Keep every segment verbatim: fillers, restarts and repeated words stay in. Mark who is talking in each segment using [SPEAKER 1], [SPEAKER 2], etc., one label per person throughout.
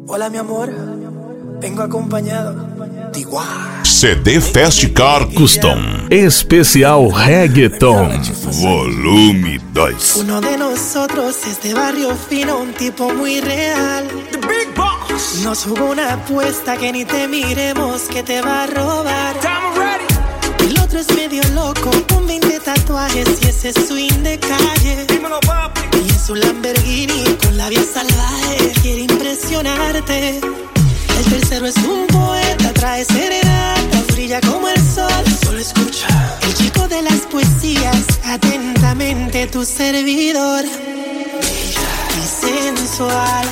[SPEAKER 1] Hola mi amor, vengo acompañado de igual.
[SPEAKER 2] C D Fast Car Custom Especial Reggaeton Volume dois.
[SPEAKER 1] Uno de nosotros es de barrio fino, un tipo muy real. The Big Boss. Nos jugó una apuesta que ni te miremos que te va a robar. El otro es medio loco, con veinte tatuajes y ese swing de calle. Dímelo, papi. Y en su Lamborghini con la vía salvaje quiere impresionarte. El tercero es un poeta, trae serenata, brilla como el sol. Solo escucha. El chico de las poesías, atentamente tu servidor. Bella y sensual,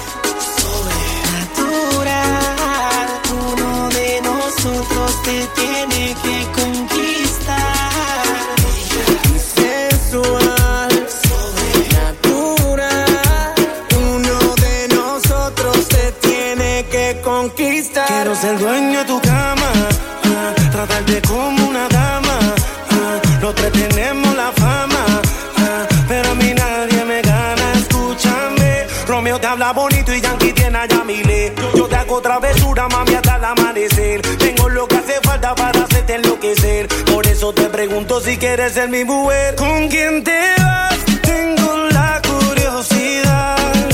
[SPEAKER 1] sobrenatural. Uno de nosotros te tiene que conquistar. Bella y sensual, sobrenatural. Uno de nosotros te tiene que conquistar. Quiero ser dueño de tu cama, ah, tratarte como una dama, ah, los tres tenemos la fama, ah, pero a mí nadie me gana. Escúchame, Romeo te habla bonito y Yankee tiene a Yamile. Yo te hago travesura, mami, hasta el amanecer. Tengo lo que hace falta para hacerte enloquecer. Por eso te pregunto si quieres ser mi mujer. ¿Con quién te vas? Tengo la curiosidad.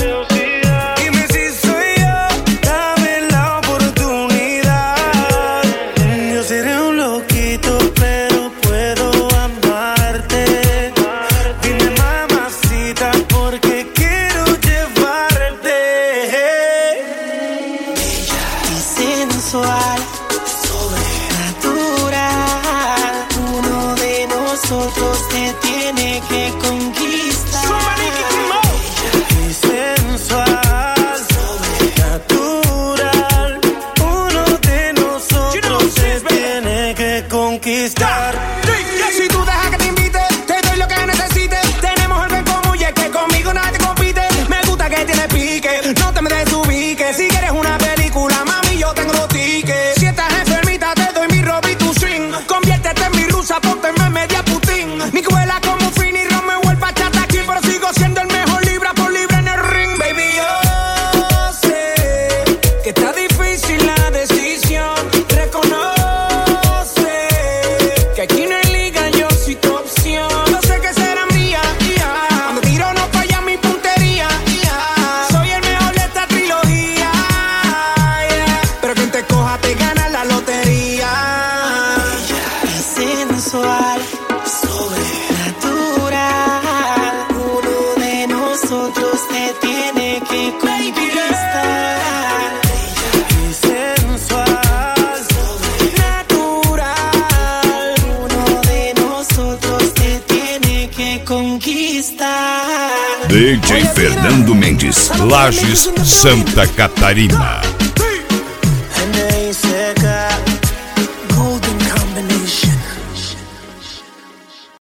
[SPEAKER 1] Sobrenatural, uno de nosotros te tiene que conquistar. Bella y sensual, sobrenatural, uno de nosotros te tiene que conquistar.
[SPEAKER 3] Si tú dejas que te invite, te doy lo que necesites. Tenemos algo en común y es que conmigo nadie compite. Me gusta que tienes pique, no te me desubiques. Si quieres una película, mami, yo tengo los tickets. Si estás enfermita, te doy mi robe y tu swing. Conviértete en mi rusa, ponte en media Putin. Mi cuela como Fini, Romeo, el bachata aquí, pero sigo siendo el mejor libra por libra en el ring. Baby, yo sé que está difícil la decisión. Reconoce que aquí no hay liga, yo soy tu opción. Yo sé que será mía, yeah. Cuando tiro no falla mi puntería, yeah. Soy el mejor de esta trilogía, yeah. Pero quien te coja te gana la lotería.
[SPEAKER 1] Bella y sensual, sobrenatural, uno de nosotros te tiene que conquistar. Bella y sensual, sobrenatural, uno de nosotros te tiene que conquistar.
[SPEAKER 2] D J Fernando Mendes, Lages, Santa Catarina.